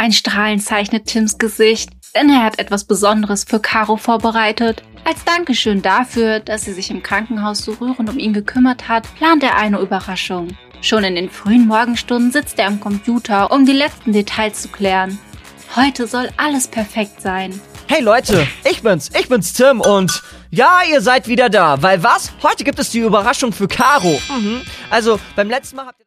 Ein Strahlen zeichnet Tims Gesicht, denn er hat etwas Besonderes für Caro vorbereitet. Als Dankeschön dafür, dass sie sich im Krankenhaus so rührend um ihn gekümmert hat, plant er eine Überraschung. Schon in den frühen Morgenstunden sitzt er am Computer, um die letzten Details zu klären. Heute soll alles perfekt sein. Hey Leute, ich bin's Tim und ja, ihr seid wieder da, weil was? Heute gibt es die Überraschung für Caro. Also, beim letzten Mal habt ihr...